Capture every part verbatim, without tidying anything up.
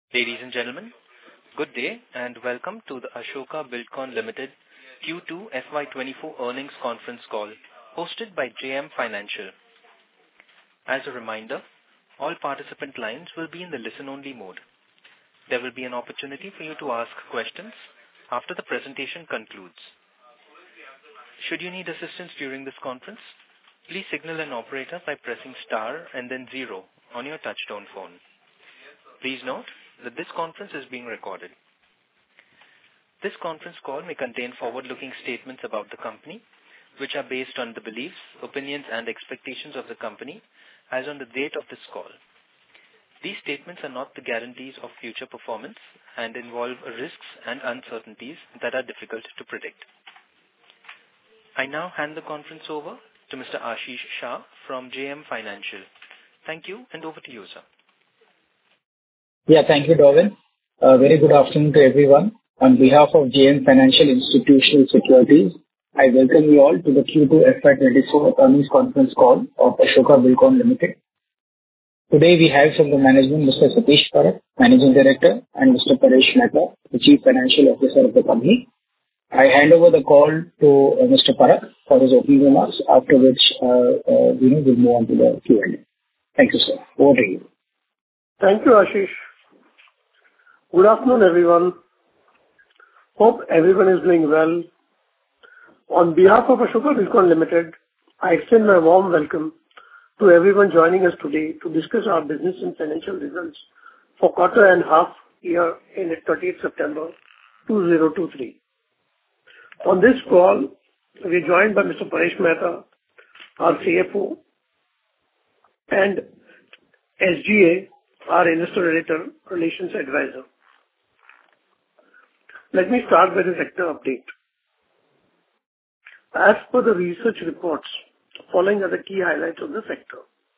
Ladies and gentlemen, good day and welcome to the Ashoka Buildcon Limited Q two F Y twenty-four earnings conference call hosted by J M Financial. As a reminder, all participant lines will be in the listen-only mode. There will be an opportunity for you to ask questions after the presentation concludes. Should you need assistance during this conference, please signal an operator by pressing star and then zero on your touchtone phone. Please note that this conference is being recorded. This conference call may contain forward-looking statements about the company, which are based on the beliefs, opinions, and expectations of the company as on the date of this call. These statements are not the guarantees of future performance and involve risks and uncertainties that are difficult to predict. I now hand the conference over to Mister Ashish Shah from J M Financial. Thank you, and over to you, sir. Yeah, thank you, Darwin. Uh, very good afternoon to everyone. On behalf of J M Financial Institutional Securities, I welcome you all to the Q two F Y twenty-four earnings conference call of Ashoka Buildcon Limited. Today we have from the management Mister Satish Parakh, Managing Director, and Mister Paresh Mehta, the Chief Financial Officer of the company. I hand over the call to uh, Mister Parakh for his opening remarks, after which uh, uh, you know, we'll move on to the Q and A. Thank you, sir. Over to you. Thank you, Ashish. Good afternoon, everyone. Hope everyone is doing well. On behalf of Ashoka Buildcon Limited, I extend my warm welcome to everyone joining us today to discuss our business and financial results for quarter and half year ended thirtieth September two thousand twenty-three. On this call, we are joined by Mister Paresh Mehta, our C F O, and S G A, our Investor Relations Advisor. Let me start with the sector update. As per the research reports, following are the key highlights of the sector.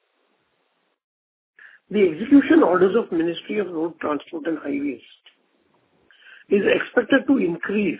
The execution orders of Ministry of Road Transport and Highways is expected to increase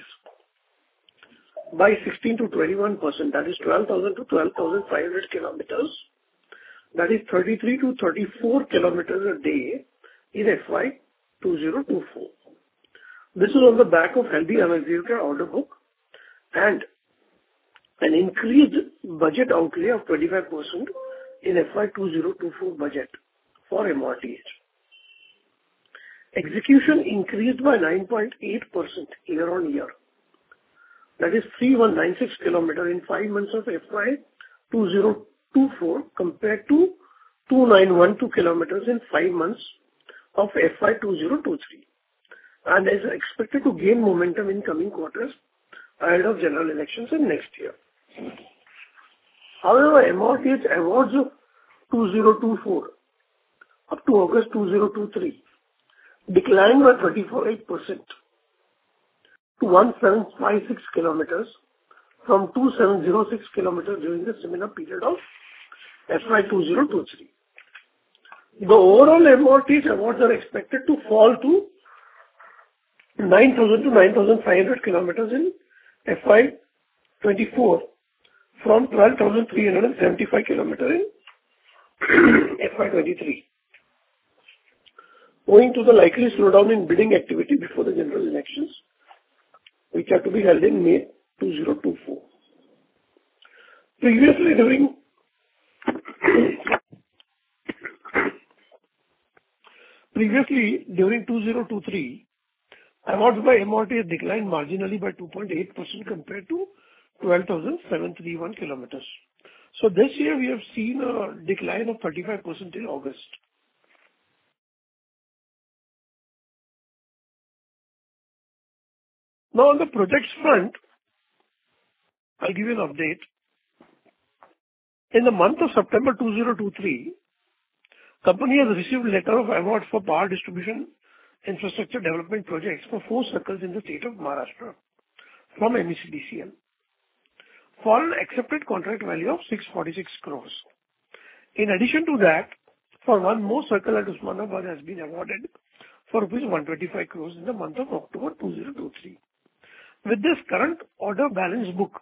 by sixteen to twenty-one percent, that is twelve thousand to twelve thousand five hundred kilometers, that is thirty-three to thirty-four kilometers a day in F Y twenty twenty-four. This is on the back of healthy unexecuted order book and an increased budget outlay of twenty-five percent in F Y twenty twenty-four budget for M R Ts. Execution increased by nine point eight percent year on year. That is three thousand one hundred ninety-six kilometers in five months of F Y twenty twenty-four compared to two thousand nine hundred twelve kilometers in five months of F Y twenty twenty-three, and is expected to gain momentum in coming quarters ahead of general elections in next year. However, M R T's awards of twenty twenty-four up to August twenty twenty-three declined by thirty-eight percent to one thousand seven hundred fifty-six kilometers from two thousand seven hundred six kilometers during the similar period of F Y twenty twenty-three. The overall M R T's awards are expected to fall to nine thousand to nine thousand five hundred kilometers in F Y twenty-four from twelve thousand three hundred seventy-five kilometers in F Y twenty-three. Owing to the likely slowdown in bidding activity before the general elections, which are to be held in May twenty twenty-four. Previously during Previously during twenty twenty-three, awards by M R T has declined marginally by two point eight percent compared to twelve thousand seven hundred thirty-one kilometers. So this year we have seen a decline of thirty-five percent in August. Now on the projects front, I'll give you an update. In the month of September twenty twenty-three, company has received letter of award for power distribution infrastructure development projects for four circles in the state of Maharashtra from M E C D C L for an accepted contract value of six hundred forty-six crores. In addition to that, for one more circle at Usmanabad has been awarded for rupees one hundred twenty-five crores in the month of October twenty twenty-three. With this current order balance book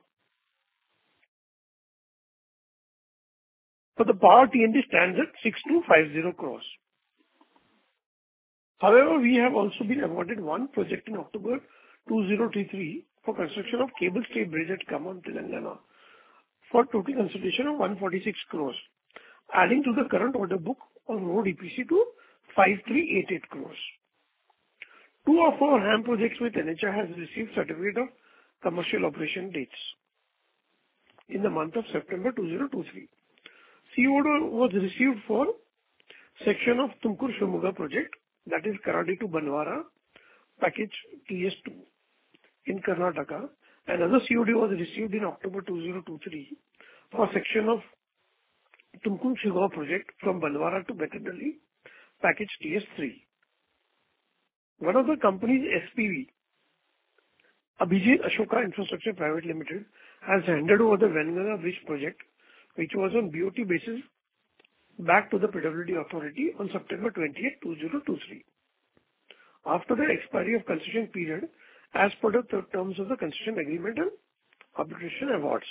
for the power T and D stands at six thousand two hundred fifty crores. However, we have also been awarded one project in October two thousand twenty-three for construction of cable stay bridge at Khammam, Telangana, for total consideration of one hundred forty-six crores, adding to the current order book on road E P C to five thousand three hundred eighty-eight crores. Two of our HAM projects with N H A I has received certificate of commercial operation dates in the month of September two thousand twenty-three. C O D was received for section of Tumkur-Shivamogga project, that is Karadi to Banwara, package T S two in Karnataka. Another C O D was received in October two thousand twenty-three for section of Tumkur-Shivamogga project from Banwara to Betadali, package T S three. One of the companies, S P V, Abhijit Ashoka Infrastructure Private Limited, has handed over the Venganga Bridge project, which was on B O T basis, back to the P W D authority on September twentieth, two thousand twenty-three. After the expiry of concession period, as per the terms of the concession agreement and arbitration awards.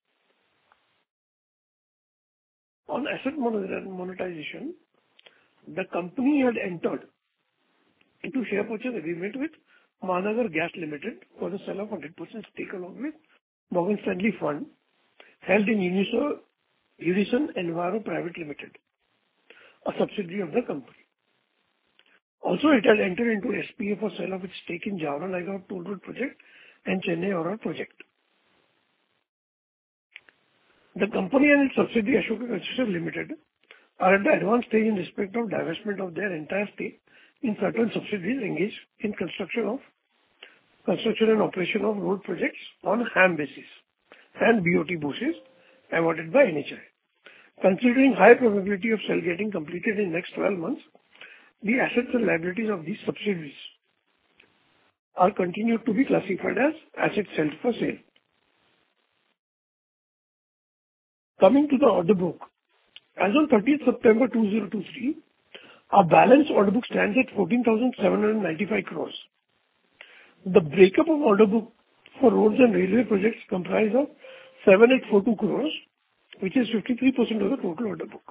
On asset monetization, the company had entered into share purchase agreement with Mahanagar Gas Limited for the sale of one hundred percent stake along with Morgan Stanley Fund held in Uniso, Unison Enviro Private Limited, a subsidiary of the company. Also, it had entered into S P A for sale of its stake in Jaora-Nayagaon Toll Road project and Chennai-Aurora project. The company and its subsidiary Ashoka Concessions Limited are at the advanced stage in respect of divestment of their entire stake in certain subsidiaries engaged in construction of construction and operation of road projects on HAM basis and B O T basis awarded by N H A I. Considering high probability of sale getting completed in next twelve months, the assets and liabilities of these subsidiaries are continued to be classified as assets held for sale. Coming to the order book, as on thirtieth September two thousand twenty-three, our balance order book stands at fourteen thousand seven hundred ninety-five crores. The breakup of order book for roads and railway projects comprise of seven thousand eight hundred forty-two crores, which is fifty-three percent of the total order book.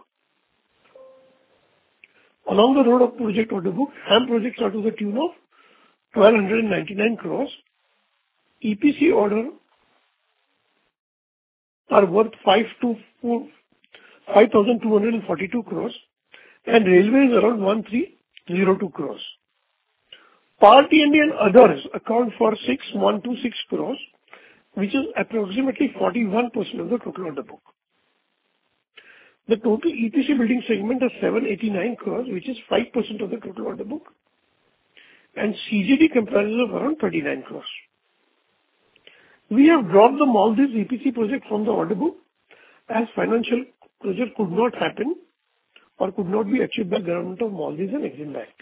Along the road of project order book, HAM projects are to the tune of one thousand two hundred ninety-nine crores. E P C order are worth five thousand two hundred forty-two crores and railways around one thousand three hundred two crores. Power T and D and others account for six thousand one hundred twenty-six crores, which is approximately forty-one percent of the total order book. The total E P C building segment is seven hundred eighty-nine crores, which is five percent of the total order book, and C G D comprises of around thirty-nine crores. We have dropped the Maldives E P C project from the order book as financial closure could not happen or could not be achieved by Government of Maldives and Exim Bank.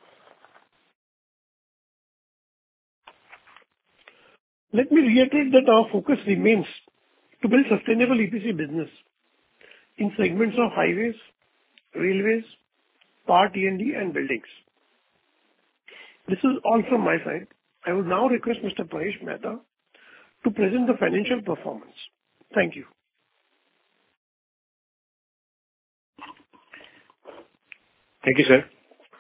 Let me reiterate that our focus remains to build sustainable E P C business in segments of highways, railways, power T and D and buildings. This is all from my side. I would now request Mister Paresh Mehta to present the financial performance. Thank you. Thank you, sir.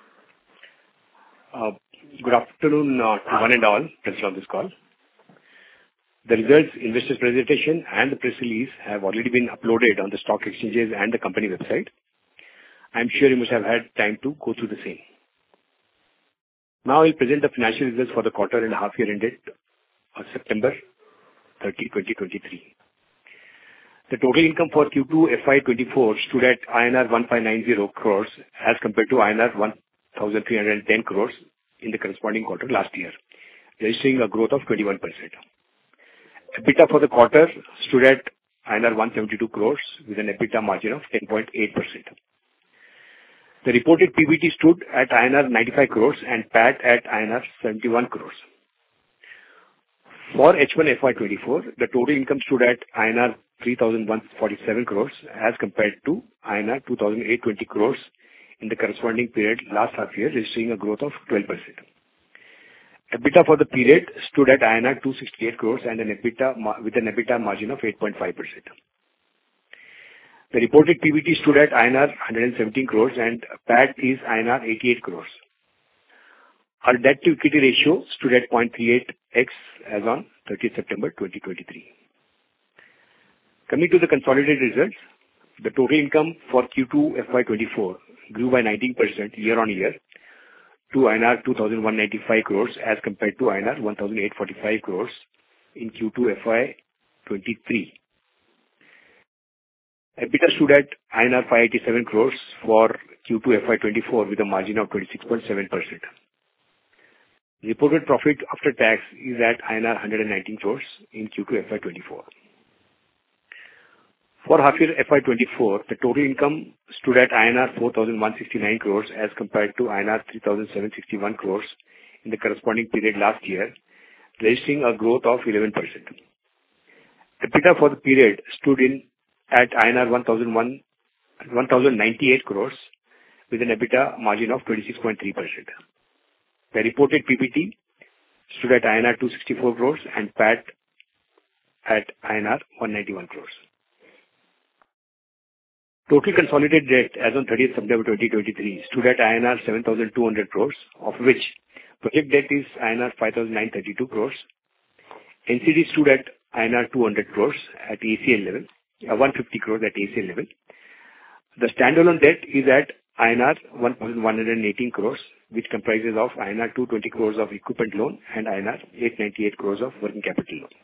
Uh, good afternoon uh, to one and all present on this call. The results, investors presentation and the press release have already been uploaded on the stock exchanges and the company website. I am sure you must have had time to go through the same. Now I will present the financial results for the quarter and half year ended on September thirtieth, twenty twenty-three. The total income for Q two F Y twenty-four stood at I N R one thousand five hundred ninety crores as compared to I N R one thousand three hundred ten crores in the corresponding quarter last year, registering a growth of twenty-one percent. EBITDA for the quarter stood at I N R one hundred seventy-two crores with an EBITDA margin of ten point eight percent. The reported P B T stood at I N R ninety-five crores and P A T at I N R seventy-one crores. For H one F Y twenty-four, the total income stood at I N R three thousand one hundred forty-seven crores as compared to I N R two thousand eight hundred twenty crores in the corresponding period last half year, registering a growth of twelve percent. EBITDA for the period stood at I N R two hundred sixty-eight crores and an EBITDA with an EBITDA margin of eight point five percent. The reported P B T stood at I N R one hundred seventeen crores and P A T is I N R eighty-eight crores. Our debt-to-equity ratio stood at zero point three eight x as on thirtieth September twenty twenty-three. Coming to the consolidated results, the total income for Q two F Y twenty-four grew by nineteen percent year-on-year to I N R two thousand one hundred ninety-five crores as compared to I N R one thousand eight hundred forty-five crores in Q two F Y twenty-three. EBITDA stood at I N R five hundred eighty-seven crores for Q two F Y twenty-four with a margin of twenty-six point seven percent. Reported profit after tax is at I N R one hundred nineteen crores in Q two F Y twenty-four. For half year F Y twenty-four, the total income stood at I N R four thousand one hundred sixty-nine crores as compared to I N R three thousand seven hundred sixty-one crores in the corresponding period last year, registering a growth of eleven percent. EBITDA for the period stood in at I N R one thousand ninety-eight crores with an EBITDA margin of twenty-six point three percent. The reported P P T stood at I N R two hundred sixty-four crores and P A T at I N R one hundred ninety-one crores. Total consolidated debt as on thirtieth September twenty twenty-three stood at I N R seven thousand two hundred crores, of which project debt is I N R five thousand nine hundred thirty-two crores. N C D stood at I N R two hundred crores at A C L level, uh, one hundred fifty crores at A C L level. The standalone debt is at I N R one thousand one hundred eighteen crores, which comprises of I N R two hundred twenty crores of equipment loan and I N R eight hundred ninety-eight crores of working capital loan.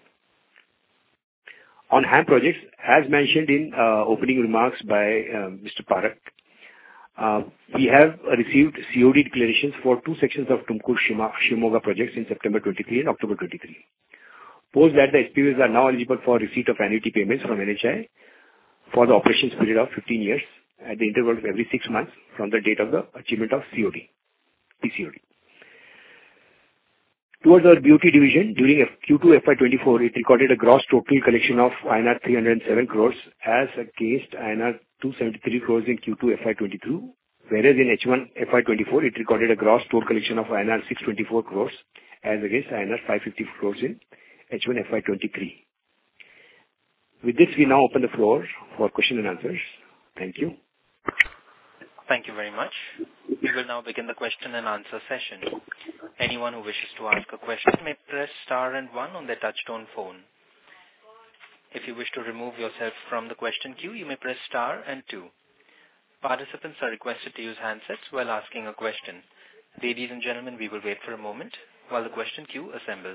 On HAM projects, as mentioned in uh, opening remarks by uh, Mister Parak, uh, we have received C O D declarations for two sections of Tumkur-Shimoga projects in September twenty-three and October twenty-three. Post that, the S P Vs are now eligible for receipt of annuity payments from N H A I for the operations period of fifteen years at the interval of every six months from the date of the achievement of C O D, P C O D. Towards our B O T division, during Q two F Y twenty-four, it recorded a gross total collection of I N R three hundred seven crores as against I N R two hundred seventy-three crores in Q two F Y twenty-two, whereas in H one F Y twenty-four, it recorded a gross total collection of I N R six hundred twenty-four crores as against I N R five hundred fifty crores in H one F Y twenty-three. With this, we now open the floor for question and answers. Thank you. Thank you very much. We will now begin the question and answer session. Anyone who wishes to ask a question may press star and one on their touchtone phone. If you wish to remove yourself from the question queue, you may press star and two. Participants are requested to use handsets while asking a question. Ladies and gentlemen, we will wait for a moment while the question queue assembles.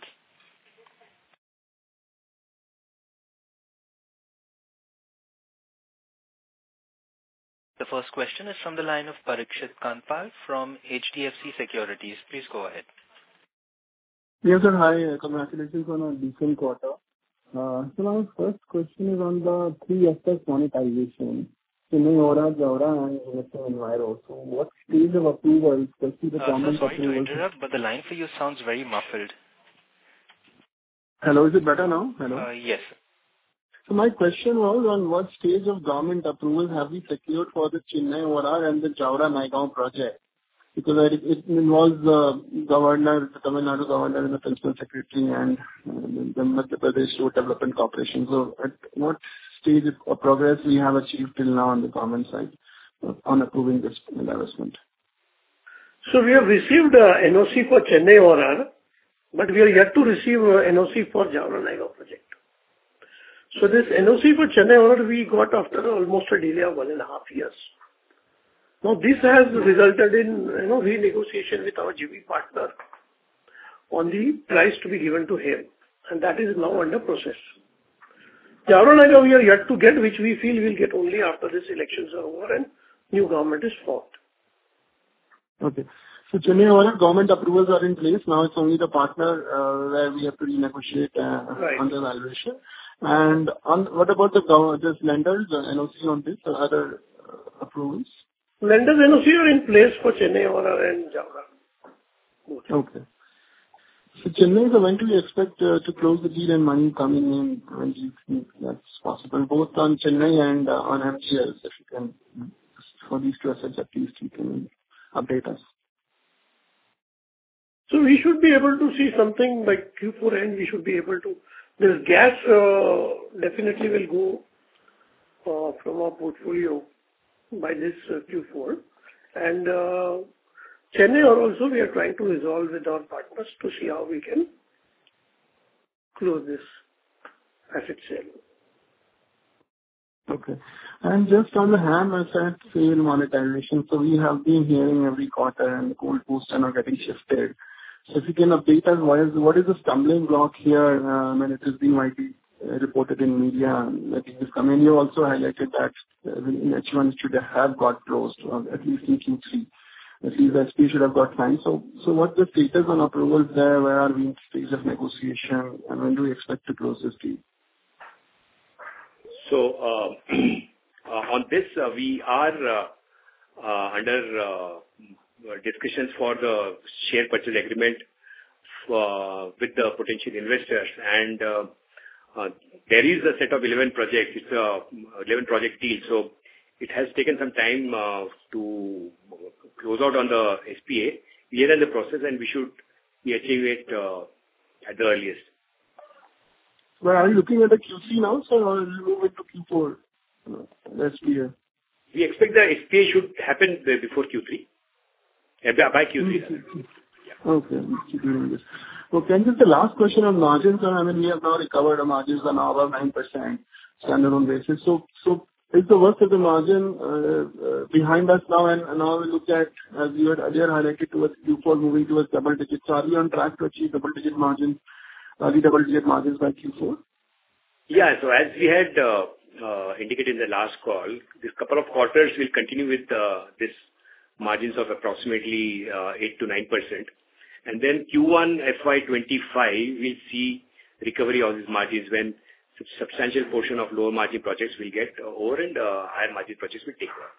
The first question is from the line of Parikshit Kandpal from H D F C Securities. Please go ahead. Yes, sir. Hi. Congratulations on a decent quarter. Uh, so my first question is on the three aspects monetization. Chennai ORR, Jaora and Investment Enviro. So what stage of approval, especially the uh, government sir, sorry approval? to interrupt, but the line for you sounds very muffled. Hello, is it better now? Hello. Uh, yes. So my question was on what stage of government approvals have we secured for the Chennai O R R and the Jaora-Nayagaon project? Because it, it involves the governor, the Tamil Nadu governor and the principal secretary and uh, the Madhya Pradesh Road Development Corporation. So at what stage of progress we have achieved till now on the government side uh, on approving this investment? So we have received uh, N O C for Chennai O R R, but we are yet to receive uh, N O C for Jaora-Nayagaon project. So this N O C for Chennai O R R we got after almost a delay of one and a half years. Now this has resulted in you know renegotiation with our J V partner on the price to be given to him, and that is now under process. Jaora-Nayagaon we are yet to get, which we feel we'll get only after these elections are over and new government is formed. Okay. So Chennai O R R government approvals are in place. Now it's only the partner uh, where we have to renegotiate uh, Right. on the valuation. And on what about the gov- this lenders, uh, N O C on this, or other uh, approvals? Lenders N O C are in place for Chennai O R R and Jaora. Both. Okay. So Chennai, so when do you expect uh, to close the deal and money coming in? When do you think that's possible? Both on Chennai and uh, on M G Ls, if you can, for these two assets at least, you can update us. So we should be able to see something by Q four end. We should be able to. This gas uh, definitely will go uh, from our portfolio by this uh, Q four. And uh, Chennai or also we are trying to resolve with our partners to see how we can close this asset sale. Okay. And just on the HAM asset sale monetization, so we have been hearing every quarter and the goalposts are not getting shifted. So if you can update us, what is, what is the stumbling block here? Um, and it has been widely uh, reported in media that it is coming. You also highlighted that uh, in H one it should have got closed, or at least in Q three. At least the S P should have got signed. So, so what's the status on approvals there? Where are we in stage of negotiation? And when do we expect to close this deal? So, uh, uh, on this, uh, we are uh, uh, under uh, discussions for the share purchase agreement for, with the potential investors. And uh, uh, there is a set of eleven projects. It's a eleven project deal. So it has taken some time uh, to close out on the S P A. We are in the process, and we should be achieving it uh, at the earliest. Well, are you looking at the Q three now, sir, or will you move into Q four? Uh, S P A. We expect the S P A should happen before Q three. Uh, by Q three. Mm-hmm. Yeah. Okay. Keep doing this. Okay. And just the last question on margins, sir. I mean, we have now recovered our margins are now above nine percent standalone basis. So, so is the worst of the margin uh, uh, behind us now, and, and now we look at, as you had earlier highlighted, towards Q four moving towards double digits. So are we on track to achieve double digit margins? Early double-digit margins by Q four? Yeah. So as we had uh, uh, indicated in the last call, this couple of quarters will continue with uh, this margins of approximately uh, eight to nine percent. And then Q one F Y twenty-five, we'll see recovery of these margins when substantial portion of lower margin projects will get uh, over and uh, higher margin projects will take over.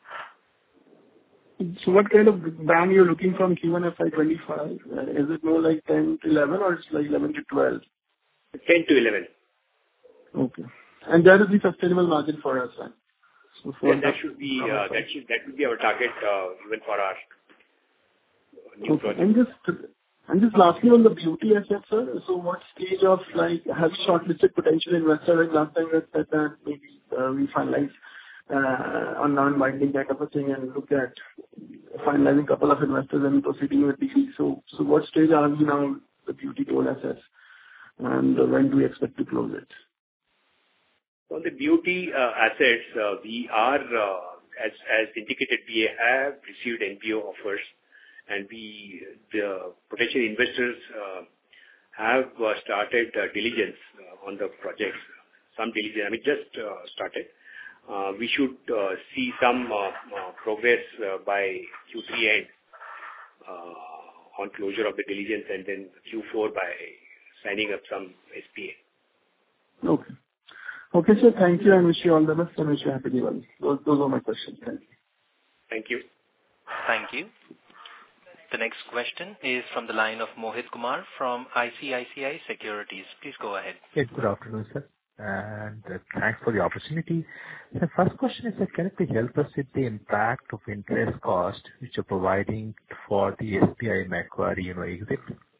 So what kind of band you're looking from Q one F Y twenty-five? Uh, is it more like ten to eleven or it's like eleven to twelve? ten to eleven. Okay. And that is the sustainable margin for us, right? So for yeah, that should be, uh, that should, that would be our target, uh, even for our new okay. project. And just, and just lastly on the beauty asset, sir, so what stage of like, have you shortlisted potential investors? Like last time you said that maybe uh, we finalize uh, on non-binding kind of a thing and look at finalizing a couple of investors and proceeding with the deal. So, so what stage are we now, the beauty toll assets, and uh, when do we expect to close it? On the beauty uh, assets, uh, we are, uh, as as indicated, we have received N B O offers, and we, the potential investors uh, have uh, started uh, diligence uh, on the projects. Some diligence, I mean, just uh, started. Uh, we should uh, see some uh, uh, progress uh, by Q three end uh, on closure of the diligence, and then Q four by signing up some S P A. Okay. Okay, sir. Thank you, and wish you all the best, and wish you happy Diwali. Those, those are my questions. Thank you. Thank you. Thank you. The next question is from the line of Mohit Kumar from I C I C I Securities. Please go ahead. Yes, good afternoon, sir, and uh, thanks for the opportunity. The first question is, sir, can you please help us with the impact of interest cost which you're providing for the S B I Macquarie, you know, exit?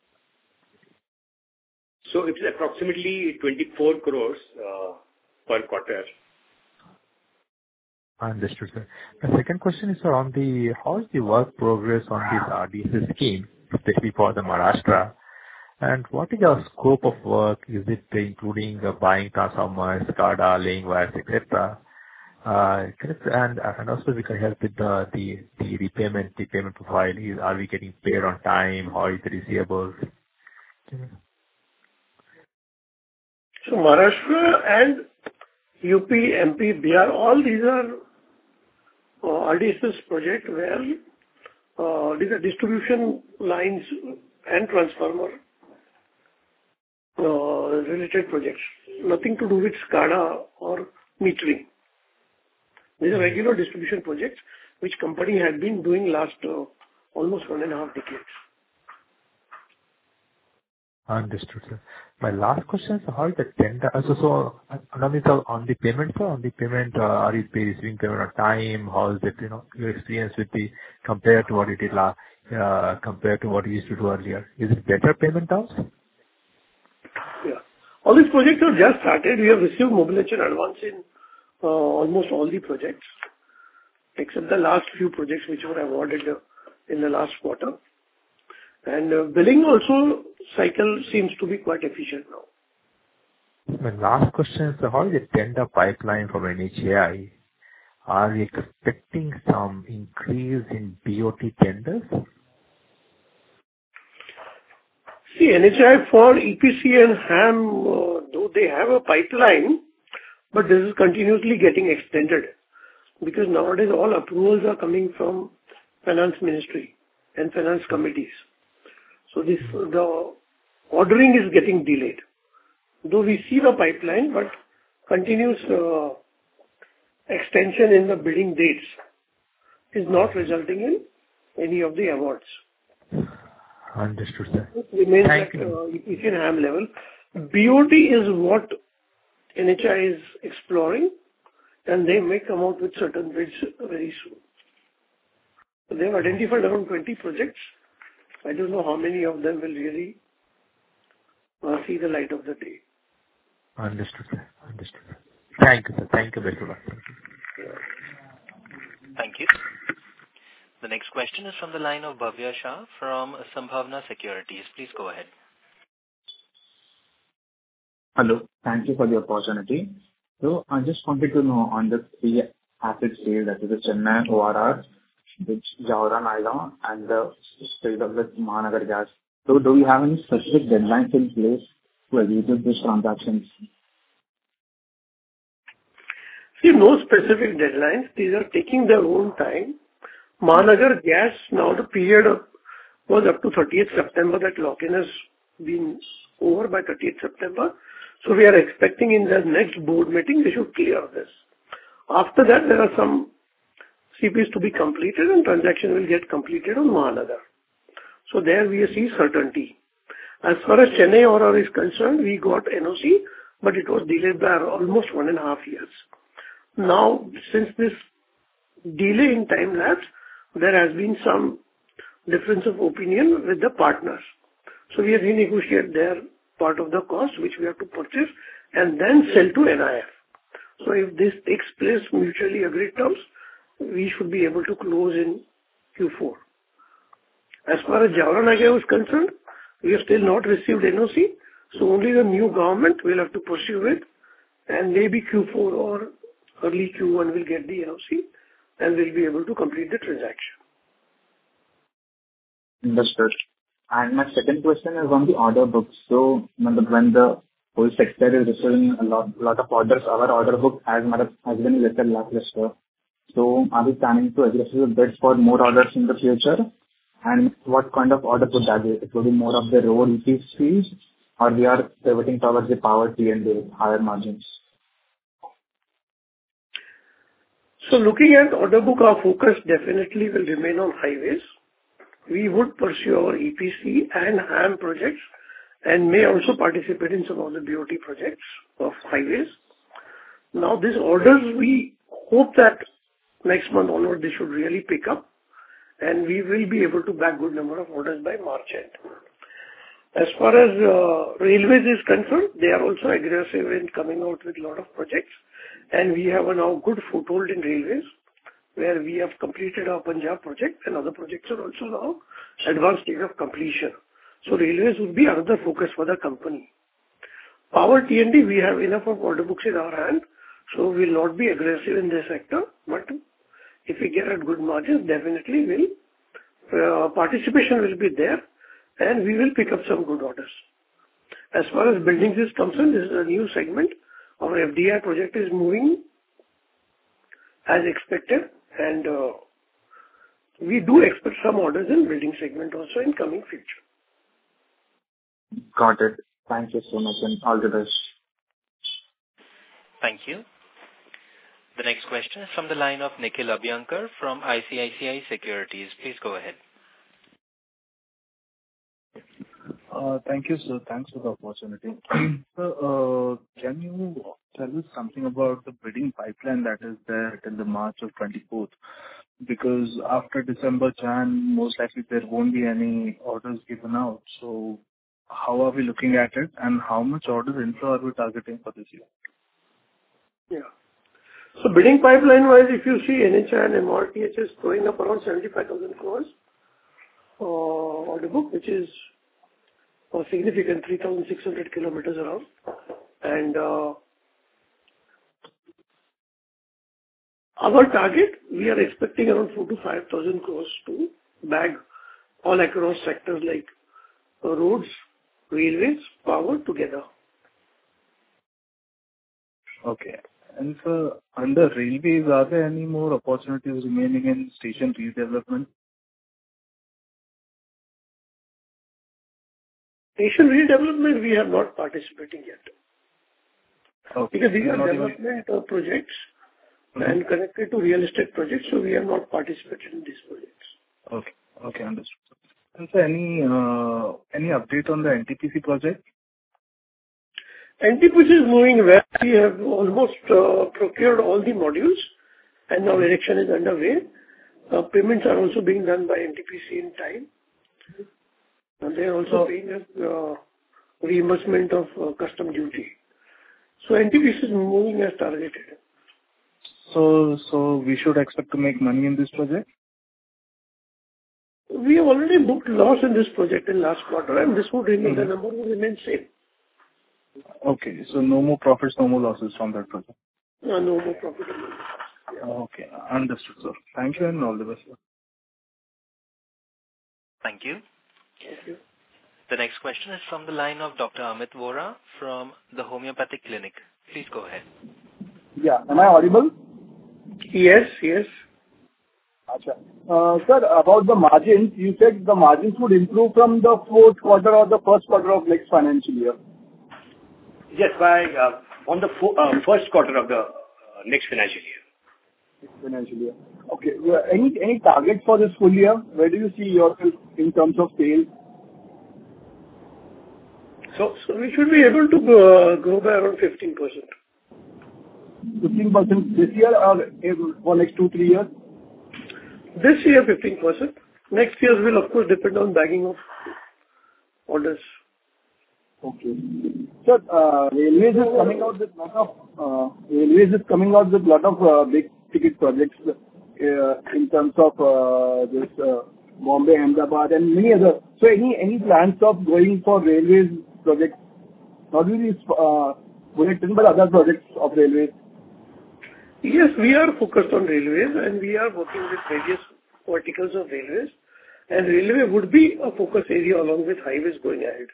So it's approximately twenty-four crores uh, per quarter. Understood, sir. The second question is, sir, on the, how is the work progress on this R D S S scheme, especially for the Maharashtra? And what is our scope of work? Is it including uh, buying transformers, SCADA, laying wires, et cetera? Uh, and, and also we can help with the, the, the repayment, the payment profile. Is, are we getting paid on time? How is the receivables? So Maharashtra and U P, M P, Bihar, all these are uh, R D S S project where uh, these are distribution lines and transformer uh, related projects. Nothing to do with SCADA or metering. These are regular distribution projects which company had been doing last uh, almost one and a half decades. Understood, sir. My last question is, how is the tender? So, so on the payment, sir, on the payment, uh, are you pay, receiving payment on time? How is it, you know, your experience with the, compared to what you did last, uh, compared to what you used to do earlier? Is it better payment terms? Yeah. All these projects have just started. We have received mobilization advance in uh, almost all the projects, except the last few projects which were awarded uh, in the last quarter. And uh, billing also cycle seems to be quite efficient now. My last question is, how is the tender pipeline from N H A I? Are we expecting some increase in B O T tenders? See, N H A I for E P C and HAM, uh, though they have a pipeline, but this is continuously getting extended because nowadays all approvals are coming from Finance Ministry and Finance Committees. So this, the ordering is getting delayed. Though we see the pipeline, but continuous uh, extension in the bidding dates is not resulting in any of the awards. Understood, sir. It remains Thank at you. uh, E P C and HAM level. B O T is what N H A I is exploring, and they may come out with certain bids very soon. So they have identified around twenty projects. I don't know how many of them will really uh, see the light of the day. Understood, sir. Understood, sir. Thank you, sir. Thank you very much. Thank you. The next question is from the line of Bhavya Shah from Sambhavna Securities. Please go ahead. Hello. Thank you for the opportunity. So I just wanted to know on the three asset sale, that is the Chennai O R R, which Jaora-Nayagaon, and the sale of the Mahanagar Gas. So do we have any specific deadlines in place to execute these transactions? See, no specific deadlines. These are taking their own time. Mahanagar Gas, now the period of, was up to thirtieth September. That lock-in has been over by thirtieth September. So we are expecting in the next board meeting, they should clear this. After that, there are some C Ps to be completed and transaction will get completed on Mahanagar. So there we see certainty. As far as Chennai O R R is concerned, we got N O C, but it was delayed by almost one and a half years. Now, since this delay in time lapse, there has been some difference of opinion with the partners. So we have renegotiated their part of the cost, which we have to purchase and then sell to N I F. So if this takes place mutually agreed terms, we should be able to close in Q four. As far as Jaora-Nayagaon is concerned, we have still not received N O C, so only the new government will have to pursue it, and maybe Q four or early Q one will get the N O C and will be able to complete the transaction. Understood. And my second question is on the order book. So when the, when the whole sector is receiving a lot, lot of orders, our order book has, has been a little lackluster. So are we planning to aggressively bid for more orders in the future? And what kind of order would that be? It will be more of the road E P Cs, or we are pivoting towards the power T and D, higher margins? So looking at order book, our focus definitely will remain on highways. We would pursue our E P C and HAM projects and may also participate in some of the B O T projects of highways. Now these orders, we hope that next month onward they should really pick up and we will be able to bag good number of orders by March end. As far as uh, railways is concerned, they are also aggressive in coming out with a lot of projects, and we have a now good foothold in railways, where we have completed our Punjab project and other projects are also now advanced stage of completion. So railways would be another focus for the company. Power T and D, we have enough of order books in our hand, so we will not be aggressive in this sector, but if we get at good margins, definitely will uh, participation will be there and we will pick up some good orders. As far as buildings is concerned, this is a new segment. Our F D I project is moving as expected, and uh, we do expect some orders in building segment also in coming future. Got it. Thank you so much and all the best. Thank you. The next question is from the line of Nikhil Abhyankar from I C I C I Securities. Please go ahead. Uh, Thank you, sir. Thanks for the opportunity. So, uh, can you tell us something about the bidding pipeline that is there till the March of twenty-fourth? Because after December, January, most likely there won't be any orders given out. So how are we looking at it, and how much orders inflow are we targeting for this year? Yeah. So bidding pipeline-wise, if you see N H A I and M R T H is going up around seventy-five thousand crores. uh, order book, which is a significant three thousand six hundred kilometers around. And uh, our target, we are expecting around four to five thousand crores to bag all across sectors like uh, roads, railways, power together. Okay. And sir, under railways, are there any more opportunities remaining in station redevelopment? Station redevelopment, we are not participating yet. Okay. Because these You are not even- development uh, projects Mhm. and connected to real estate projects, so we are not participating in these projects. Okay. Okay, understood. And sir, any uh, any update on the N T P C project? N T P C is moving well. We have almost uh, procured all the modules, and now erection is underway. Uh, Payments are also being done by N T P C in time. And they are also So- paying us uh, reimbursement of uh, custom duty. So N T P C is moving as targeted. So, so we should expect to make money in this project? We have already booked loss in this project in last quarter, and this would remain, the Mhm. number will remain same. Okay, so no more profits, no more losses from that project. Uh, No more profitable. Okay, understood, sir. Thank you and all the best, sir. Thank you. Thank you. The next question is from the line of Doctor Amit Vora from the Homeopathic Clinic. Please go ahead. Yeah. Am I audible? Yes, yes. Acha. Uh, Sir, about the margins, you said the margins would improve from the fourth quarter or the first quarter of next financial year. Yes, by uh, on the fo- uh, first quarter of the uh, next financial year. Next financial year. Okay. Well, Any any target for this full year? Where do you see yourself in terms of sales? So, so we should be able to uh, grow by around fifteen percent. fifteen percent this year or in- for next two, three years? This year, fifteen percent. Next year will, of course, depend on bagging of orders. Okay. Sir, uh, Railways is coming out with lot of uh, Railways is coming out with lot of uh, big ticket projects uh, in terms of uh, this uh, Bombay, Ahmedabad, and many other. So, any any plans of going for Railways projects, not only uh, Bullet Train, but other projects of Railways? Yes, we are focused on railways, and we are working with various verticals of railways, and railway would be a focus area along with highways going ahead.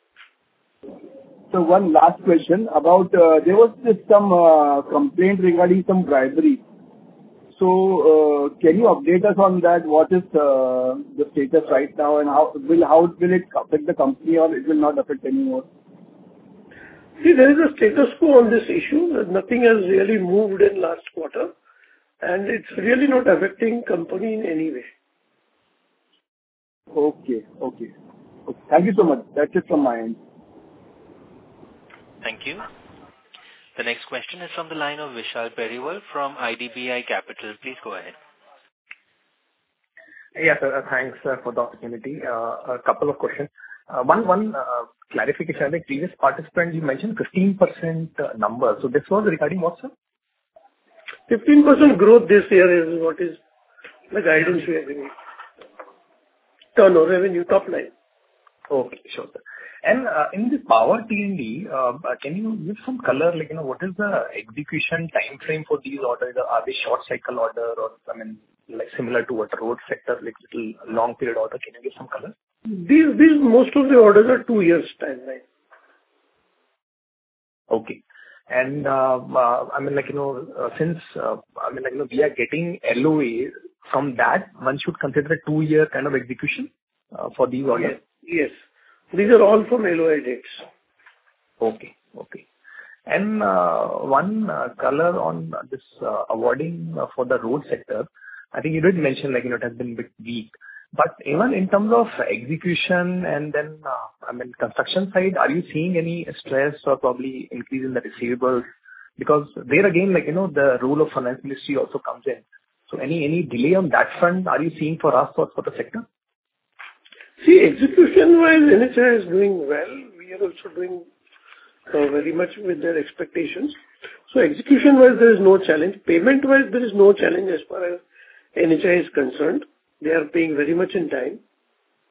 So one last question about, uh, there was this some uh, complaint regarding some bribery. So, uh, can you update us on that? What is uh, the status right now, and how will how will it affect the company, or it will not affect anymore? See, there is a status quo on this issue. Nothing has really moved in last quarter, and it's really not affecting company in any way. Okay. Okay. Okay. Thank you so much. That's it from my end. Thank you. The next question is from the line of Vishal Periwal from I D B I Capital. Please go ahead. Yes, sir. Uh, Thanks uh, for the opportunity. Uh, A couple of questions. Uh, One one uh, clarification. I think previous participant, you mentioned fifteen percent uh, number. So this was regarding what, sir? fifteen percent growth this year is what is the guidance we are giving. Turnover, revenue, top line. Okay, sure, sir. And uh, in the power T and D, uh, uh, can you give some color, like, you know, what is the execution time frame for these orders? Are they short cycle order or, I mean, like similar to what road sector, like little long period order? Can you give some color? These, these most of the orders are two years timeline. Okay. And, uh, uh, I mean, like, you know, uh, since, uh, I mean, like, you know, we are getting L O A, from that, one should consider a two-year kind of execution uh, for these orders? Yes. Yes. These are all from L O A dates. Okay. Okay. And uh, one uh, color on this uh, awarding uh, for the road sector, I think you did mention, like, you know, it has been a bit weak. But even in terms of execution and then, uh, I mean, construction side, are you seeing any stress or probably increase in the receivables? Because there again, like, you know, the role of finance ministry also comes in. So any any delay on that front are you seeing for us or for the sector? See, execution-wise, N H A is doing well. We are also doing uh, very much with their expectations. So execution-wise, there is no challenge. Payment-wise, there is no challenge as far as N H A is concerned. They are paying very much in time.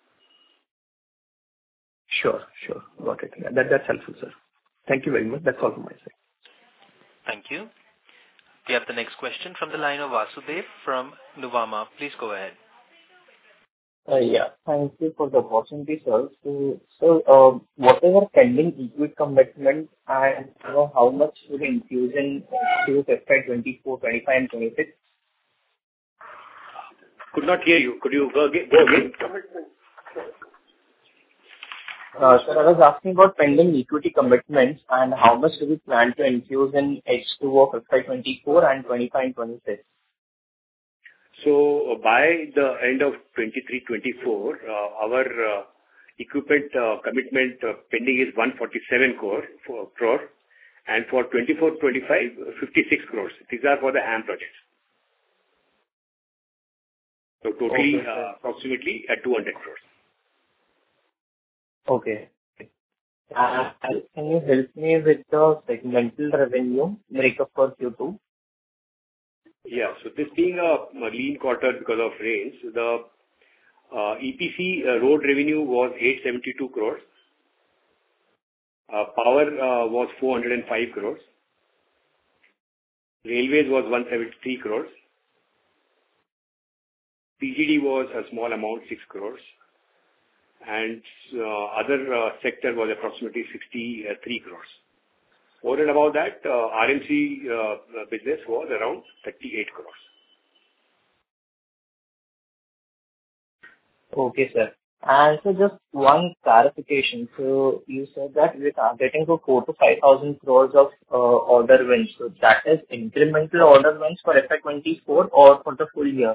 Sure, sure. Got it. That, that's helpful, sir. Thank you very much. That's all from my side. Thank you. We have the next question from the line of Vasudev from Nuvama. Please go ahead. Uh, yeah, thank you for the opportunity, sir. So, so uh, whatever pending equity commitment and you know how much will be infused in F Y twenty-four, twenty-five, and twenty-six? Could not hear you. Could you go again? Go again? Uh, sir, I was asking about pending equity commitments and how much do we plan to infuse in H two of F Y twenty-four and twenty-five and twenty-six? So by the end of twenty-three twenty-four, uh, our uh, equipment uh, commitment uh, pending is one hundred forty-seven crore, for, crore and for twenty-four twenty-five, fifty-six crores. These are for the HAM projects. So totally okay, uh, approximately at two hundred crores. Okay. Uh, can you help me with the segmental revenue breakup for Q two? Yeah. So this being a, a lean quarter because of rains, the uh, E P C uh, road revenue was eight hundred seventy-two crores. Uh, power uh, was four hundred five crores. Railways was one hundred seventy-three crores. P G D was a small amount, six crores. And uh, other uh, sector was approximately sixty-three crores. Over and above that, uh, R M C uh, business was around thirty-eight crores. Okay, sir. And so just one clarification. So you said that we're targeting for four to five thousand crores of uh, order wins. So that is incremental order wins for F Y twenty-four or for the full year?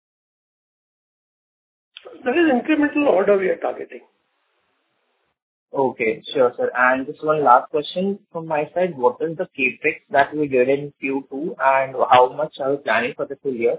That is incremental order we are targeting. Okay, sure, sir. And just one last question from my side. What is the capex that we did in Q two and how much are we planning for the full year?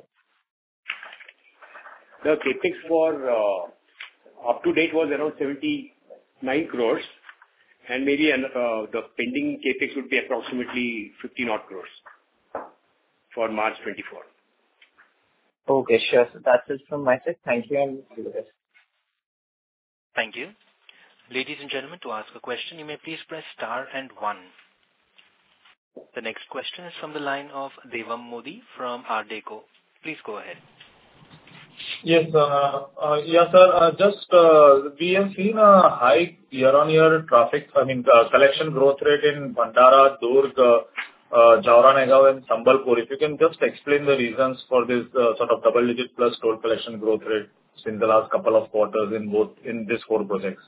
The capex for uh, up to date was around seventy-nine crores, and maybe uh, the pending capex would be approximately fifteen odd crores for March twenty-four. Okay, sure. So that's it from my side. Thank you and all the best. Thank you. Ladies and gentlemen, to ask a question, you may please press star and one. The next question is from the line of Devam Modi from Ardeco. Please go ahead. Yes, uh, uh, yes, sir. Uh, just uh, we have seen a high year-on-year traffic, I mean, uh, collection growth rate in Bhandara, Durg, uh, uh, Jaora-Nayagaon and Sambalpur. If you can just explain the reasons for this uh, sort of double-digit plus toll collection growth rate in the last couple of quarters in both in these four projects.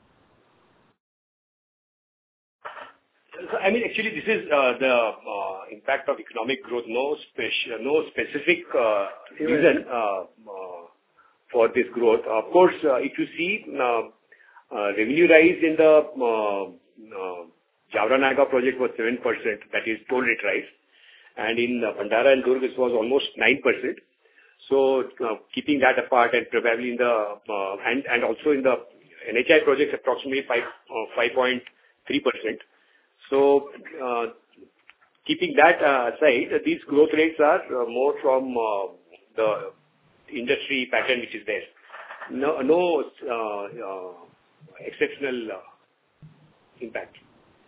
So, I mean, actually, this is uh, the uh, impact of economic growth. No special, no specific uh, reason uh, uh, for this growth. Of course, uh, if you see uh, uh, revenue rise in the uh, uh, Jaora-Nayagaon project was seven percent, that is toll rate rise, and in uh, Bhandara and Durg it was almost nine percent. So, uh, keeping that apart, and probably in the uh, and and also in the N H I projects approximately five uh, five point three percent. So, uh, keeping that uh, aside, these growth rates are uh, more from uh, the industry pattern which is there. No, no uh, uh, exceptional uh, impact.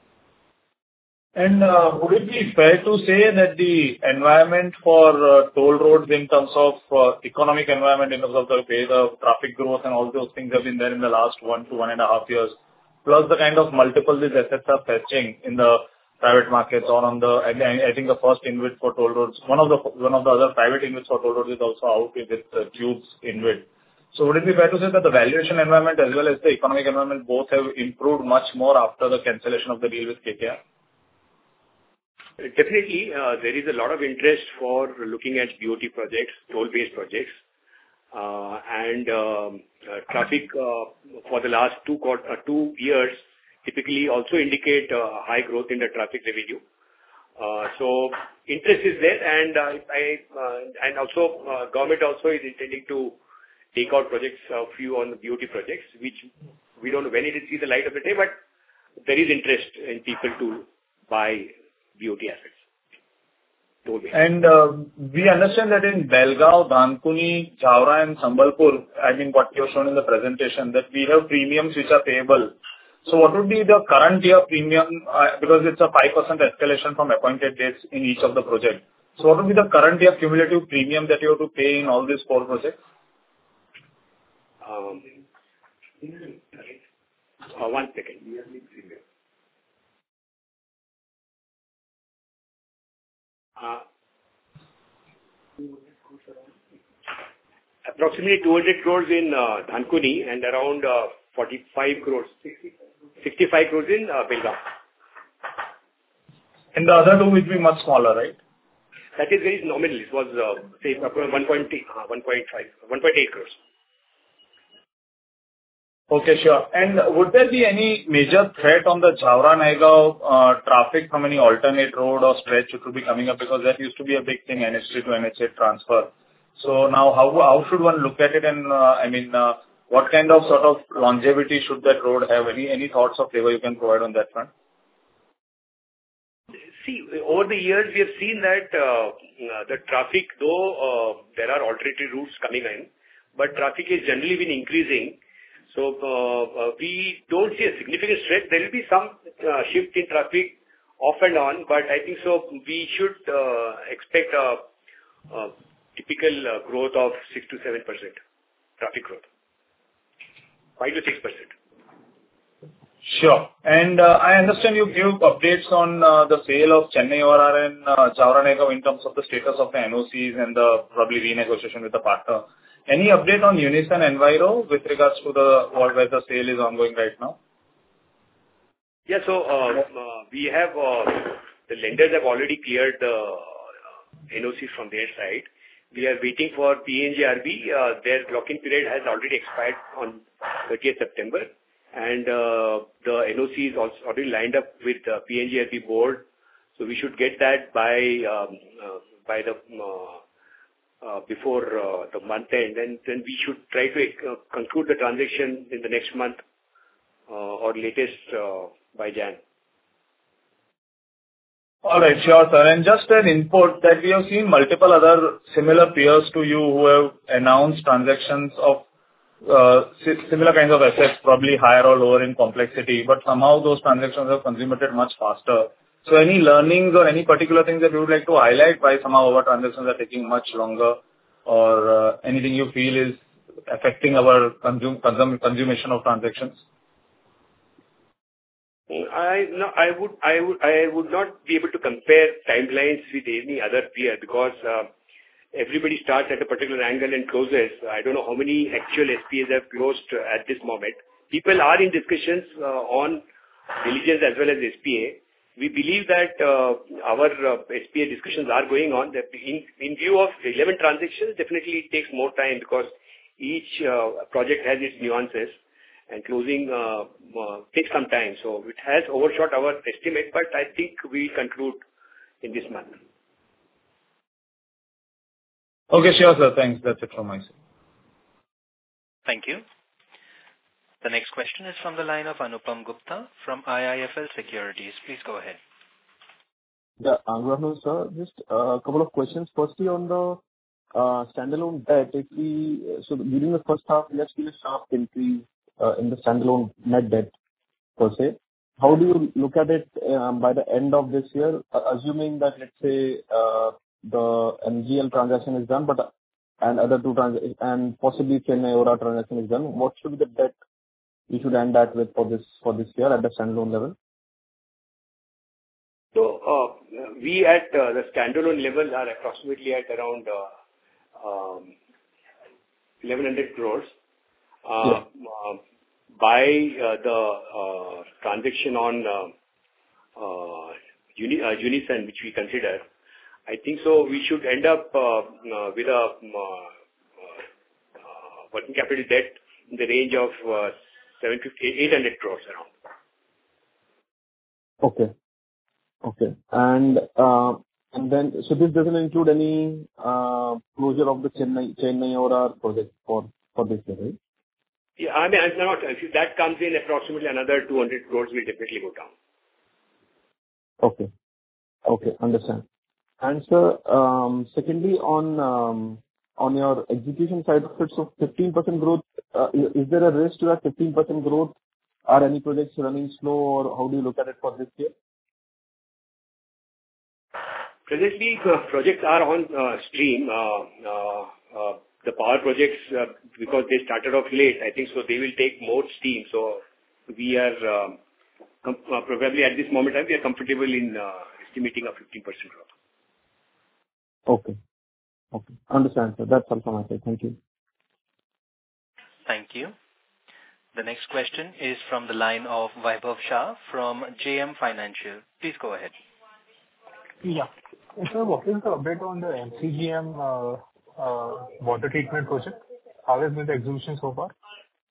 And uh, would it be fair to say that the environment for uh, toll roads in terms of uh, economic environment, in terms of the way the traffic growth and all those things have been there in the last one to one and a half years, plus the kind of multiple these assets are fetching in the private markets or on the, I, I think the first InvIT for toll roads, one of the one of the other private InvITs for toll roads is also out with uh, Tube's InvIT. So would it be fair to say that the valuation environment as well as the economic environment both have improved much more after the cancellation of the deal with K K R? Definitely, uh, there is a lot of interest for looking at B O T projects, toll-based projects, uh, and um, uh, traffic uh, for the last two quarter, uh, two years typically also indicate uh, high growth in the traffic revenue. Uh, so interest is there, and uh, I uh, and also uh, government also is intending to take out projects, a few on the B O T projects, which we don't know when it will see the light of the day, but there is interest in people to buy B O T assets. And uh, we understand that in Belgaum, Dankuni, Jaora and Sambalpur, I mean what you have shown in the presentation, that we have premiums which are payable So what would be the current year premium? Uh, because it's a five percent escalation from appointed dates in each of the projects. So what would be the current year cumulative premium that you have to pay in all these four projects? Um, uh, one second. Uh, approximately two hundred crores in uh, Dankuni and around uh, forty-five crores, sixty-five crores in uh, Belgaum. And the other two will be much smaller, right? That is very nominal. It was, uh, say, one point five, one point eight crores. Okay, sure. And would there be any major threat on the Jaora-Nayagaon uh, traffic from any alternate road or stretch which will be coming up? Because that used to be a big thing, N H three to N H eight transfer. So now how how should one look at it? And uh, I mean, uh, what kind of sort of longevity should that road have? Any any thoughts or flavor you can provide on that front? See, over the years, we have seen that uh, the traffic, though uh, there are alternative routes coming in, but traffic has generally been increasing. So uh, uh, we don't see a significant stretch. There will be some uh, shift in traffic off and on, but I think so we should uh, expect a, a typical uh, growth of six to seven percent traffic growth, five to six percent. Sure. And uh, I understand you give updates on uh, the sale of Chennai O R R and uh, Jaora-Nayagaon in terms of the status of the N O Cs and the probably renegotiation with the partner. Any update on Unison Enviro with regards to the or where the sale is ongoing right now? Yeah, so uh, uh, we have uh, the lenders have already cleared the uh, N O Cs from their side. We are waiting for P N G R B. Uh, their lock-in period has already expired on thirtieth September. And uh, the N O C is also already lined up with the P N G R B board, so we should get that by um, uh, by the uh, uh, before uh, the month end, and then we should try to uh, conclude the transaction in the next month uh, or latest uh, by January. All right, sure, sir. And just an input that we have seen multiple other similar peers to you who have announced transactions of Uh, similar kinds of assets, probably higher or lower in complexity, but somehow those transactions have consummated much faster. So any learnings or any particular things that you would like to highlight why somehow our transactions are taking much longer, or uh, anything you feel is affecting our consum- consum- consummation of transactions? I no, I would I would I would not be able to compare timelines with any other peer because uh, everybody starts at a particular angle and closes. I don't know how many actual S P As have closed at this moment. People are in discussions uh, on diligence as well as S P A. We believe that uh, our uh, S P A discussions are going on. That in, in view of eleven transactions, definitely it takes more time because each uh, project has its nuances and closing uh, uh, takes some time. So it has overshot our estimate, but I think we conclude in this month. Okay, sure, sir. Thanks. That's it from my side. Thank you. The next question is from the line of Anupam Gupta from I I F L Securities. Please go ahead. Yeah, good afternoon, sir. Just a couple of questions. Firstly, on the uh, standalone debt, if we so during the first half, we have seen a sharp increase uh, in the standalone net debt per se. How do you look at it um, by the end of this year, uh, assuming that, let's say, uh, the M G L transaction is done, but and other two trans and possibly Chennai O R R transaction is done, what should be the debt we should end that with for this for this year at the standalone level? So uh, we at uh, the standalone level are approximately at around uh, um, eleven hundred crores. Uh, yeah. uh, by uh, the uh, transaction on uh, uh, Uni- uh, Unison, which we consider, I think so we should end up uh, uh, with a uh, uh, working capital debt in the range of uh, seven fifty, eight hundred crores around. Okay. Okay. And uh, and then, so this doesn't include any uh, closure of the Chennai Chennai O R R project for for this year, right? Yeah, I mean, I'm not. If that comes in, approximately another two hundred crores will definitely go down. Okay. Okay, understand. And sir, um, secondly, on um, on your execution side of it, so fifteen percent growth, uh, is, is there a risk to that fifteen percent growth are any projects running slow, or how do you look at it for this year? Presently, uh, projects are on uh, stream. Uh, uh, uh, the power projects, uh, because they started off late, I think so they will take more steam. So we are uh, com- uh, probably at this moment we are comfortable in uh, estimating a fifteen percent growth. Okay. Okay. Understand, sir. That's all from my side. Thank you. Thank you. The next question is from the line of Vaibhav Shah from J M Financial. Please go ahead. Yeah. Sir, what is the update on the M C G M uh, uh, water treatment project? How has been the execution so far?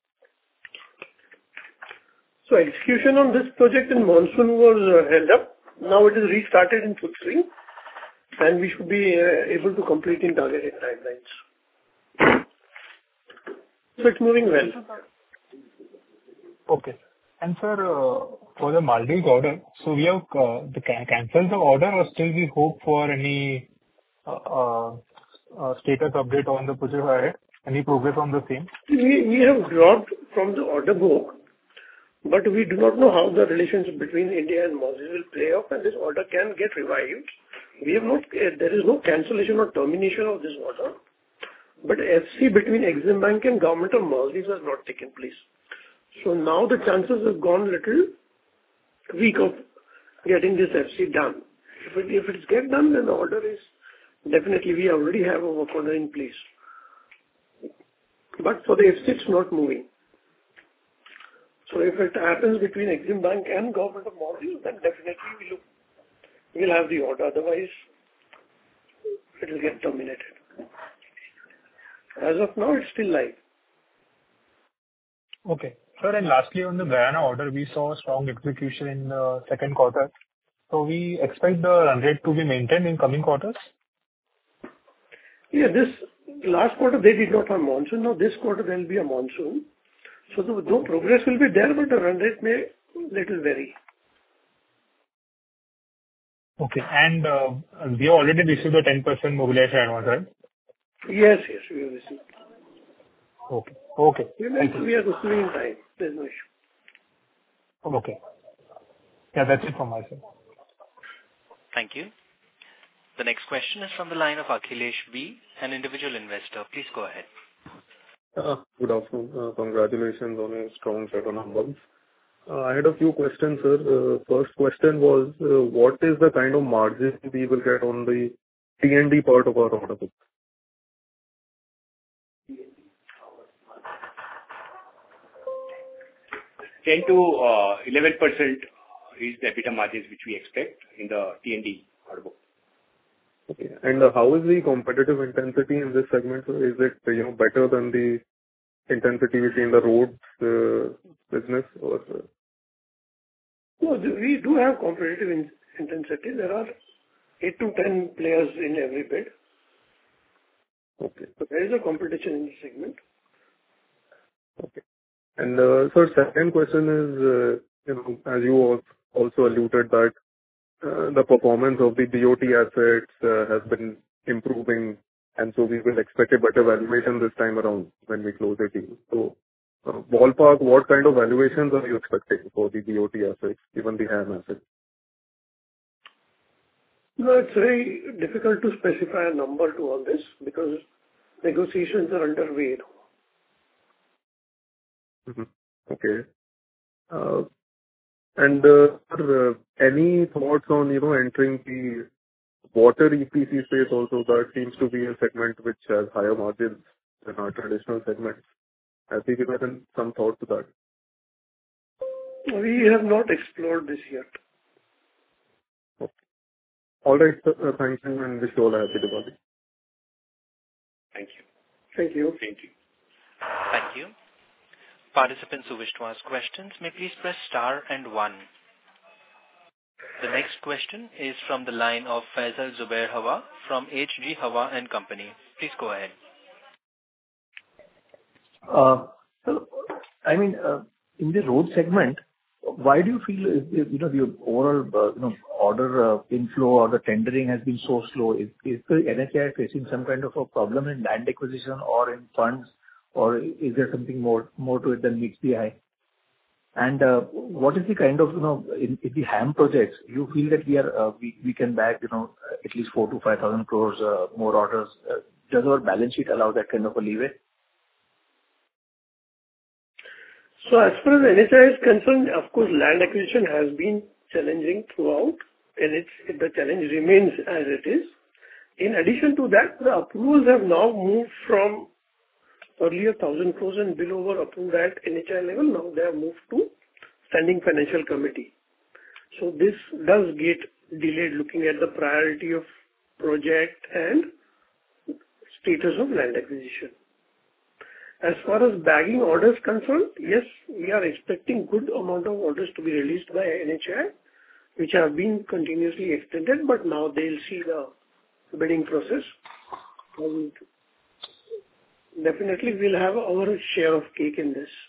So execution on this project in monsoon was uh, held up. Now it is restarted in full swing, and we should be uh, able to complete in targeted timelines. So it's moving well. Okay. And sir, uh, for the Maldives order, so we have uh, the can- cancelled the order, or still we hope for any uh, uh, uh, status update on the project ahead? Any progress on the same? We we have dropped from the order book, but we do not know how the relations between India and Maldives will play out, and this order can get revived. We have not. Uh, there is no cancellation or termination of this order, but F C between Exim Bank and Government of Maldives has not taken place. So now the chances have gone little weak of getting this F C done. If it if it's get done, then the order is definitely, we already have a work order in place. But for the F C, it's not moving. So if it happens between Exim Bank and Government of Maldives, then definitely we look, we'll have the order. Otherwise, it will get terminated. As of now, it's still live. Okay. Sir, and lastly, on the Guyana order, we saw strong execution in the second quarter. So we expect the run rate to be maintained in coming quarters? Yeah, this last quarter, they did not have monsoon. Now, this quarter, there will be a monsoon. So the, no progress will be there, but the run rate may little vary. Okay. And uh, we have already received the ten percent mobilization advance, right? Yes, yes, we have received. Okay. Okay. We, Thank you. we are receiving in time. There's no issue. Okay. Yeah, that's it from my side. Thank you. The next question is from the line of Akhilesh B, an individual investor. Please go ahead. Uh, Good afternoon. Uh, Congratulations on a strong set of numbers. Uh, I had a few questions, sir. Uh, First question was, uh, what is the kind of margin we will get on the T and D part of our order book? ten to eleven percent is the EBITDA margins which we expect in the T and D order book. Okay. And uh, how is the competitive intensity in this segment, sir? Is it, you know, better than the intensity we see in the roads uh, business or? Uh... No, the- we do have competitive in- intensity. There are eight to ten players in every bid. Okay. So there is a competition in the segment. Okay. And, uh, sir, second question is, uh, you know, as you also alluded that uh, the performance of the B O T assets uh, has been improving, and so we will expect a better valuation this time around when we close the deal. So, uh, ballpark, what kind of valuations are you expecting for the B O T assets, even the HAM assets? No, it's very difficult to specify a number to all this because negotiations are underway. Mm-hmm. Okay. Uh, and uh, sir, uh, any thoughts on, you know, entering the water E P C space also? That seems to be a segment which has higher margins than our traditional segments. Have you given some thought to that? We have not explored this yet. Okay. All right, sir. Uh, thank you, and wish you all a happy Diwali. Thank you. Thank you. Thank you. Thank you. Participants who wish to ask questions may please press star and one. The next question is from the line of Faisal Zubair Hawa from H G Hawa and Company. Please go ahead. Uh, so, I mean, uh, in the road segment, why do you feel, is, is, you know, the overall, uh, you know, order uh, inflow or the tendering has been so slow? Is, is the N H A I facing some kind of a problem in land acquisition or in funds, or is there something more more to it than meets the eye? And uh, what is the kind of, you know, in, in the HAM projects, you feel that we are uh, we, we can bag, you know, at least four to five thousand crores uh, more orders. Uh, does our balance sheet allow that kind of a leeway? So as far as N H A I is concerned, of course, land acquisition has been challenging throughout, and it's the challenge remains as it is. In addition to that, the approvals have now moved from earlier one thousand crores and below were approved at N H A I level. Now they have moved to Standing Financial Committee. So this does get delayed looking at the priority of project and status of land acquisition. As far as bagging orders concerned, yes, we are expecting good amount of orders to be released by N H A I, which have been continuously extended, but now they'll see the bidding process. And definitely we'll have our share of cake in this.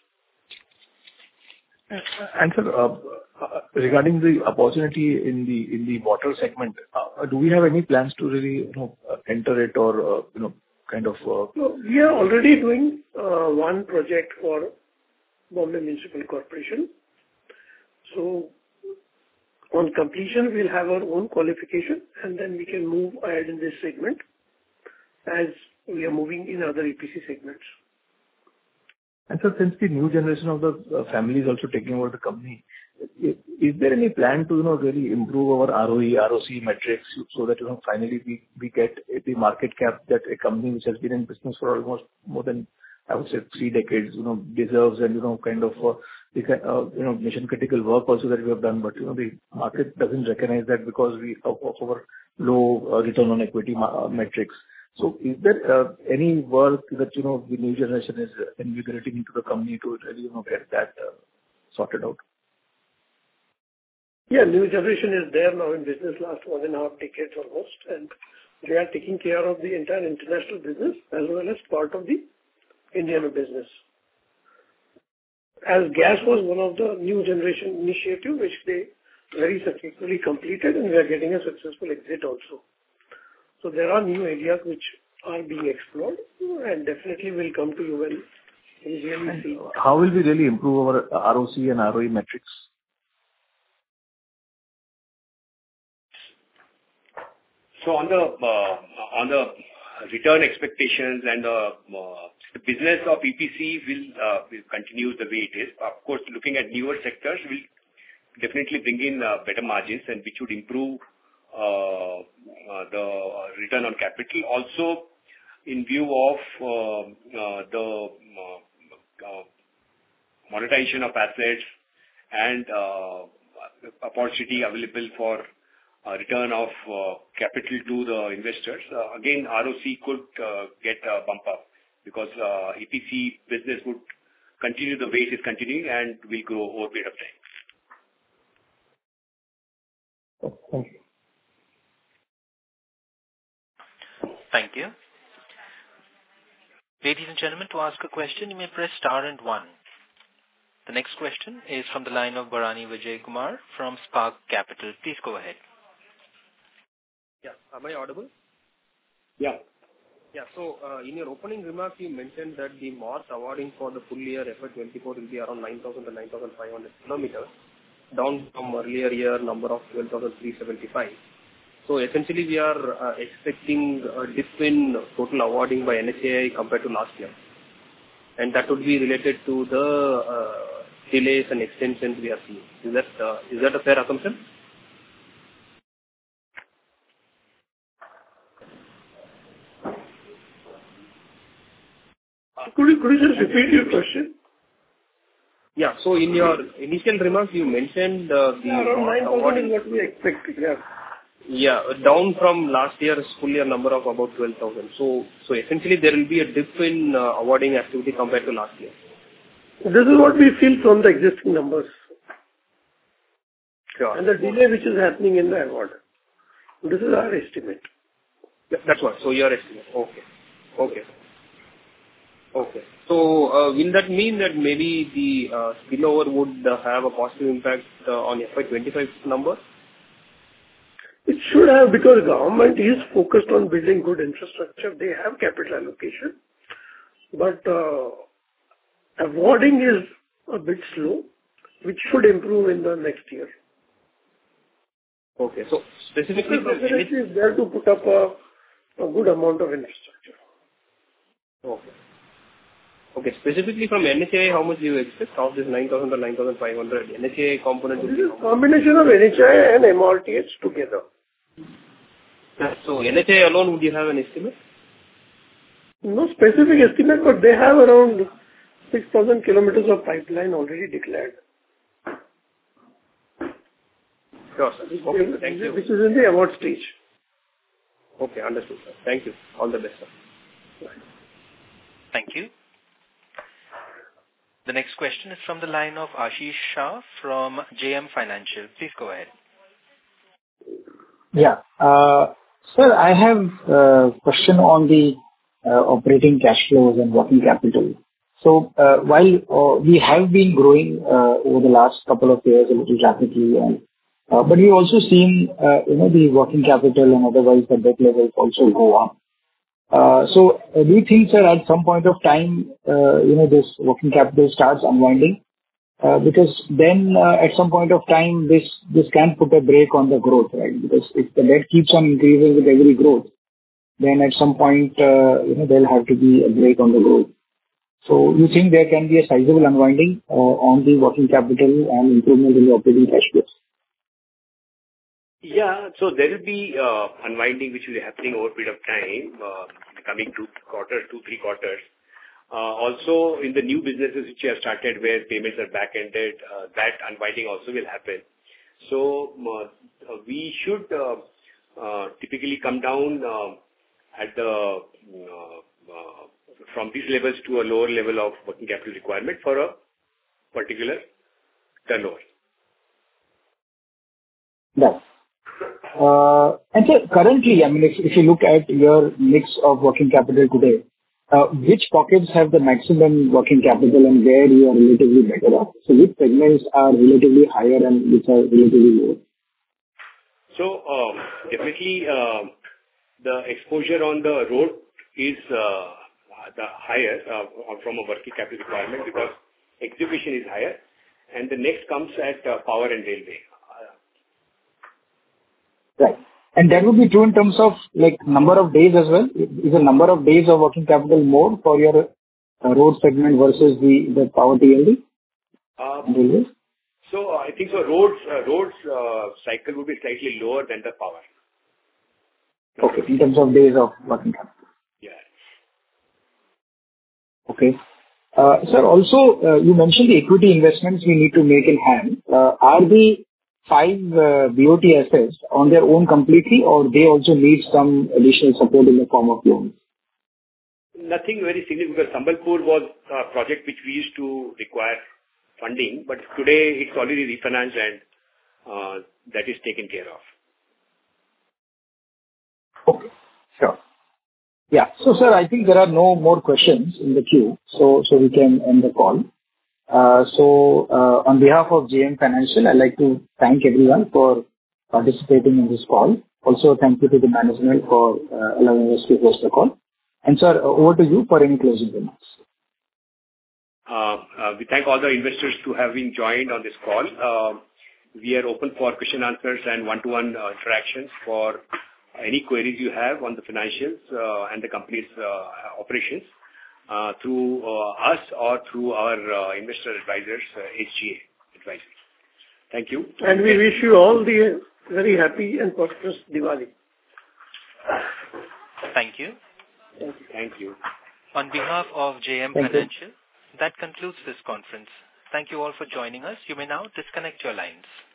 And sir, uh, uh, regarding the opportunity in the in the water segment, uh, do we have any plans to really, you know, uh, enter it or, uh, you know, kind of... Uh... So we are already doing uh, one project for Bombay Municipal Corporation. So on completion, we'll have our own qualification, and then we can move ahead in this segment as we are moving in other E P C segments. And so since the new generation of the uh, family is also taking over the company, is, is there any plan to, you know, really improve our R O E, R O C metrics so that, you know, finally we, we get the market cap that a company which has been in business for almost more than, I would say, three decades, you know, deserves, and, you know, kind of, uh, the, uh, you know, mission critical work also that we have done, but, you know, the market doesn't recognize that because we, of, of our low uh, return on equity ma- uh, metrics. So is there uh, any work that, you know, the new generation is invigorating into the company to really, you know, get that uh, sorted out? Yeah, new generation is there now in business last one and a half decades almost, and they are taking care of the entire international business as well as part of the Indian business. As gas was one of the new generation initiative which they very successfully completed, and we are getting a successful exit also. So there are new areas which are being explored, and definitely will come to you when we really see. How will we really improve our R O C and R O E metrics? So on the uh, on the return expectations and the, uh, the business of E P C will uh, will continue the way it is. Of course, looking at newer sectors will definitely bring in uh, better margins, and which would improve uh, uh, the return on capital. Also, in view of uh, uh, the uh, uh, monetization of assets and uh, opportunity available for uh, return of uh, capital to the investors, uh, again R O C could uh, get a bump up because uh, E P C business would continue the way it is continuing and will grow over a period of time. Thank you. Thank you. Ladies and gentlemen, to ask a question, you may press star and one. The next question is from the line of Bharani Vijay Kumar from Spark Capital. Please go ahead. Yeah. Am I audible? Yeah. Yeah. So, uh, in your opening remarks, you mentioned that the M O R S awarding for the full year F Y twenty-four will be around nine thousand to nine thousand five hundred kilometers, down from earlier year number of twelve thousand three hundred seventy-five. So essentially, we are uh, expecting a dip in total awarding by N H A I compared to last year. And that would be related to the uh, delays and extensions we are seeing. Is that, uh, is that a fair assumption? Could you, could you just repeat your question? Yeah. So in your initial remarks, you mentioned uh, the... Yeah, around nine thousand is what we expect. Yeah. Yeah, down from last year's full year number of about twelve thousand. So, so essentially there will be a dip in uh, awarding activity compared to last year. This is what we feel from the existing numbers. Sure. And the delay which is happening in the award. This is our estimate. Yeah, that's what. So your estimate. Okay. Okay. Okay. So uh, will that mean that maybe the uh, spillover would uh, have a positive impact uh, on F Y twenty-five number? It should have, because government is focused on building good infrastructure. They have capital allocation, but uh, awarding is a bit slow. which should improve in the next year. Okay. So specifically from N H A is there to put up a, a good amount of infrastructure. Okay. Okay. Specifically from N H A I, how much do you expect of this nine thousand or nine thousand five hundred? N H A I component will This be is how much? combination of N H A I and M R T H together. So N H A I alone, would you have an estimate? No specific estimate, but they have around six thousand kilometers of pipeline already declared. Sure, sir. Okay, thank you. Which is in the award stage. Okay, understood, sir. Thank you. All the best, sir. Thank you. The next question is from the line of Ashish Shah from J M Financial. Please go ahead. Yeah. Uh, Sir, I have a question on the uh, operating cash flows and working capital. So, uh, while uh, we have been growing uh, over the last couple of years a little rapidly, and uh, but we've also seen, uh, you know, the working capital and otherwise the debt levels also go up. Uh, So uh, do you think, sir, at some point of time, uh, you know, this working capital starts unwinding? Uh, Because then, uh, at some point of time, this this can put a brake on the growth, right? Because if the debt keeps on increasing with every growth, then at some point, uh, you know, there'll have to be a brake on the growth. So you think there can be a sizable unwinding uh, on the working capital and improvement in the operating cash flows? Yeah. So there will be uh, unwinding which will be happening over a period of time, uh, in the coming two quarters, two, three quarters. Uh, Also, in the new businesses which have started where payments are back-ended, uh, that unwinding also will happen. So uh, we should uh, uh, typically come down uh, at the uh, uh, from these levels to a lower level of working capital requirement for a particular turnover. Yeah. Uh, And so currently, I mean, if if you look at your mix of working capital today, uh, which pockets have the maximum working capital and where you are relatively better off? So which segments are relatively higher and which are relatively lower? So, um, definitely, um, the exposure on the road is uh, the higher uh, from a working capital requirement because execution is higher, and the next comes at uh, power and railway. Right. And that would be true in terms of, like, number of days as well? Is the number of days of working capital more for your uh, road segment versus the the power T L D? Um, Railways? So I think so roads uh, roads uh, cycle would be slightly lower than the power. Okay, in terms of days of working capital. Yeah. Okay. Uh, Sir, also, uh, you mentioned the equity investments we need to make in hand. Uh, Are the five uh, B O T assets on their own completely, or they also need some additional support in the form of loans? Nothing very significant because Sambalpur was a project which we used to require funding, but today it's already refinanced and uh, that is taken care of. Okay, sure. Yeah. So, sir, I think there are no more questions in the queue, so so we can end the call. Uh, So, uh, on behalf of J M Financial, I'd like to thank everyone for participating in this call. Also, thank you to the management for uh, allowing us to host the call. And, sir, over to you for any closing remarks. Uh, uh, We thank all the investors to having joined on this call. Uh, We are open for question answers and one-to-one uh, interactions for any queries you have on the financials uh, and the company's uh, operations uh, through uh, us or through our uh, investor advisors, uh, H G A Advisors. Thank you. And we wish you all the very happy and prosperous Diwali. Thank you. Thank you. On behalf of J M Thank you. Financial, that concludes this conference. Thank you all for joining us. You may now disconnect your lines.